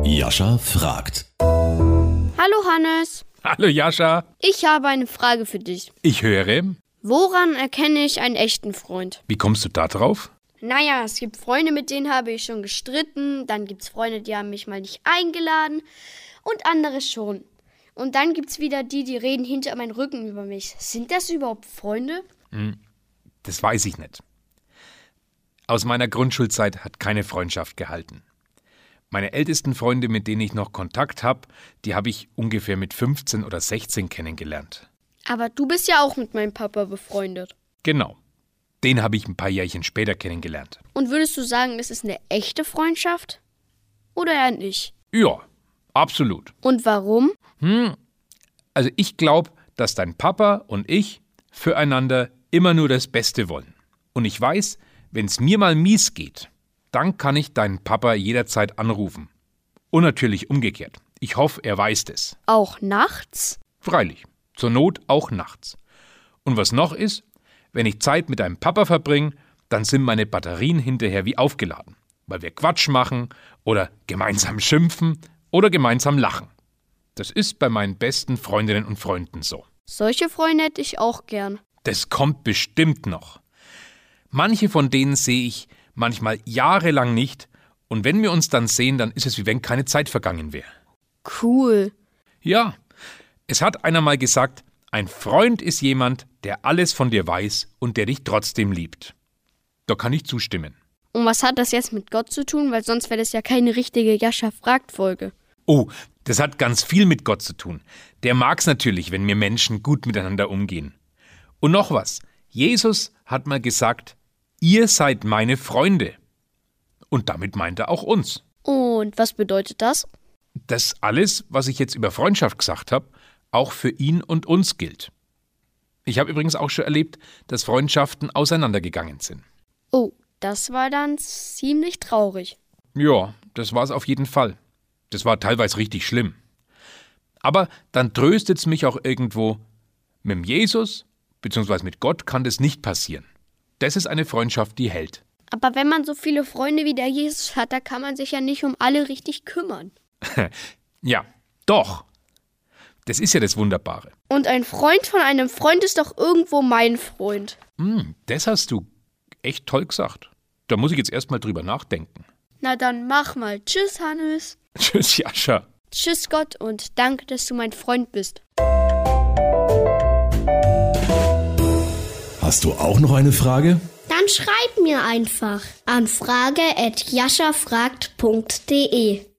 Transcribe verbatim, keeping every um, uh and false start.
Jascha fragt. Hallo Hannes. Hallo Jascha. Ich habe eine Frage für dich. Ich höre. Woran erkenne ich einen echten Freund? Wie kommst du da drauf? Naja, es gibt Freunde, mit denen habe ich schon gestritten. Dann gibt es Freunde, die haben mich mal nicht eingeladen. Und andere schon. Und dann gibt es wieder die, die reden hinter meinem Rücken über mich. Sind das überhaupt Freunde? Das weiß ich nicht. Aus meiner Grundschulzeit hat keine Freundschaft gehalten. Meine ältesten Freunde, mit denen ich noch Kontakt habe, die habe ich ungefähr mit fünfzehn oder sechzehn kennengelernt. Aber du bist ja auch mit meinem Papa befreundet. Genau. Den habe ich ein paar Jährchen später kennengelernt. Und würdest du sagen, das ist eine echte Freundschaft? Oder eher nicht? Ja, absolut. Und warum? Also ich glaube, dass dein Papa und ich füreinander immer nur das Beste wollen. Und ich weiß, wenn es mir mal mies geht, dann kann ich deinen Papa jederzeit anrufen. Und natürlich umgekehrt. Ich hoffe, er weiß das. Auch nachts? Freilich. Zur Not auch nachts. Und was noch ist, wenn ich Zeit mit deinem Papa verbringe, dann sind meine Batterien hinterher wie aufgeladen. Weil wir Quatsch machen oder gemeinsam schimpfen oder gemeinsam lachen. Das ist bei meinen besten Freundinnen und Freunden so. Solche Freunde hätte ich auch gern. Das kommt bestimmt noch. Manche von denen sehe ich manchmal jahrelang nicht und wenn wir uns dann sehen, dann ist es wie wenn keine Zeit vergangen wäre. Cool. Ja, es hat einer mal gesagt, ein Freund ist jemand, der alles von dir weiß und der dich trotzdem liebt. Da kann ich zustimmen. Und was hat das jetzt mit Gott zu tun? Weil sonst wäre das ja keine richtige Jascha-Fragt-Folge. Oh, das hat ganz viel mit Gott zu tun. Der mag's natürlich, wenn wir Menschen gut miteinander umgehen. Und noch was. Jesus hat mal gesagt, ihr seid meine Freunde. Und damit meint er auch uns. Und was bedeutet das? Dass alles, was ich jetzt über Freundschaft gesagt habe, auch für ihn und uns gilt. Ich habe übrigens auch schon erlebt, dass Freundschaften auseinandergegangen sind. Oh, das war dann ziemlich traurig. Ja, das war es auf jeden Fall. Das war teilweise richtig schlimm. Aber dann tröstet es mich auch irgendwo, mit dem Jesus bzw. mit Gott kann das nicht passieren. Das ist eine Freundschaft, die hält. Aber wenn man so viele Freunde wie der Jesus hat, da kann man sich ja nicht um alle richtig kümmern. Ja, doch. Das ist ja das Wunderbare. Und ein Freund von einem Freund ist doch irgendwo mein Freund. Hm, das hast du echt toll gesagt. Da muss ich jetzt erstmal drüber nachdenken. Na dann mach mal. Tschüss, Hannes. Tschüss, Jascha. Tschüss, Gott, und danke, dass du mein Freund bist. Hast du auch noch eine Frage? Dann schreib mir einfach an frage at jaschafragt punkt de.